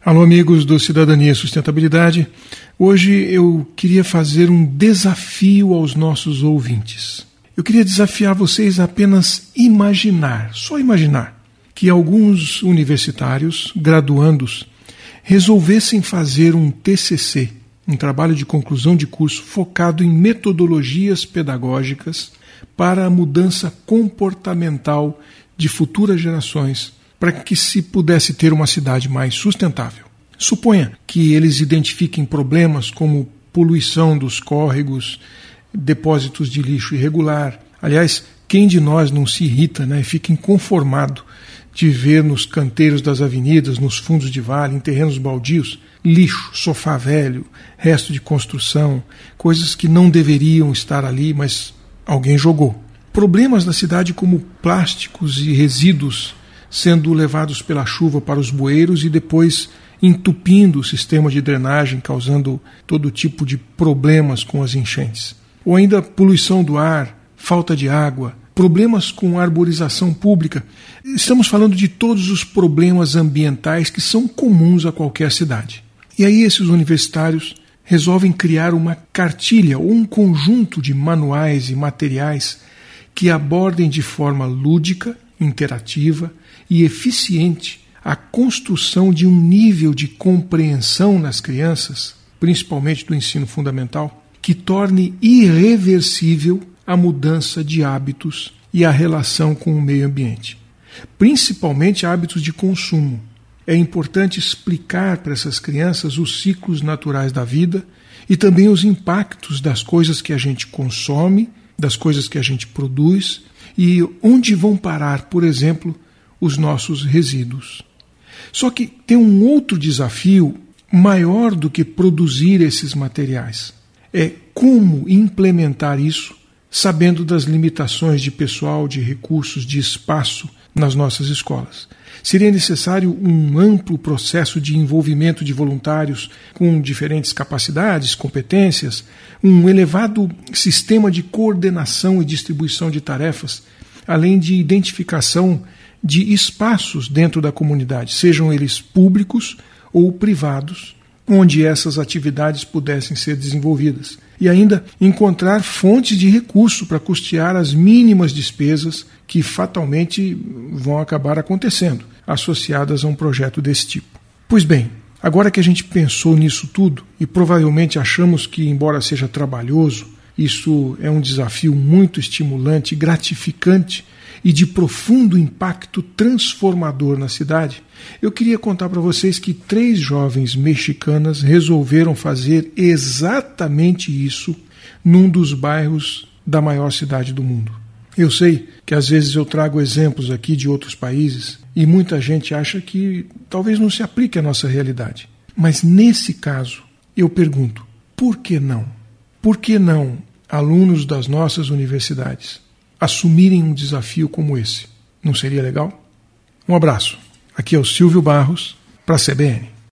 Alô, amigos do Cidadania e Sustentabilidade. Hoje eu queria fazer um desafio aos nossos ouvintes. Eu queria desafiar vocês a apenas imaginar, só imaginar, que alguns universitários, graduandos, resolvessem fazer um TCC, um trabalho de conclusão de curso focado em metodologias pedagógicas para a mudança comportamental de futuras gerações, para que se pudesse ter uma cidade mais sustentável. Suponha que eles identifiquem problemas como poluição dos córregos, depósitos de lixo irregular. Aliás, quem de nós não se irrita, né, e fica inconformado de ver nos canteiros das avenidas, nos fundos de vale, em terrenos baldios, lixo, sofá velho, resto de construção, coisas que não deveriam estar ali, mas alguém jogou. Problemas da cidade como plásticos e resíduos sendo levados pela chuva para os bueiros e depois entupindo o sistema de drenagem, causando todo tipo de problemas com as enchentes. Ou ainda poluição do ar, falta de água, problemas com arborização pública. Estamos falando de todos os problemas ambientais que são comuns a qualquer cidade. E aí esses universitários resolvem criar uma cartilha ou um conjunto de manuais e materiais que abordem de forma lúdica, interativa e eficiente a construção de um nível de compreensão nas crianças, principalmente do ensino fundamental, que torne irreversível a mudança de hábitos e a relação com o meio ambiente, principalmente hábitos de consumo. É importante explicar para essas crianças os ciclos naturais da vida e também os impactos das coisas que a gente consome, das coisas que a gente produz e onde vão parar, por exemplo, os nossos resíduos. Só que tem um outro desafio maior do que produzir esses materiais. É como implementar isso sabendo das limitações de pessoal, de recursos, de espaço nas nossas escolas. Seria necessário um amplo processo de envolvimento de voluntários com diferentes capacidades, competências, um elevado sistema de coordenação e distribuição de tarefas, além de identificação de espaços dentro da comunidade, sejam eles públicos ou privados, onde essas atividades pudessem ser desenvolvidas. E ainda encontrar fontes de recurso para custear as mínimas despesas que fatalmente vão acabar acontecendo, associadas a um projeto desse tipo. Pois bem, agora que a gente pensou nisso tudo, e provavelmente achamos que, embora seja trabalhoso, isso é um desafio muito estimulante, gratificante e de profundo impacto transformador na cidade, eu queria contar para vocês que 3 jovens mexicanas resolveram fazer exatamente isso num dos bairros da maior cidade do mundo. Eu sei que às vezes eu trago exemplos aqui de outros países e muita gente acha que talvez não se aplique à nossa realidade. Mas nesse caso, eu pergunto, por que não? Por que não alunos das nossas universidades assumirem um desafio como esse? Não seria legal? Um abraço. Aqui é o Silvio Barros, para a CBN.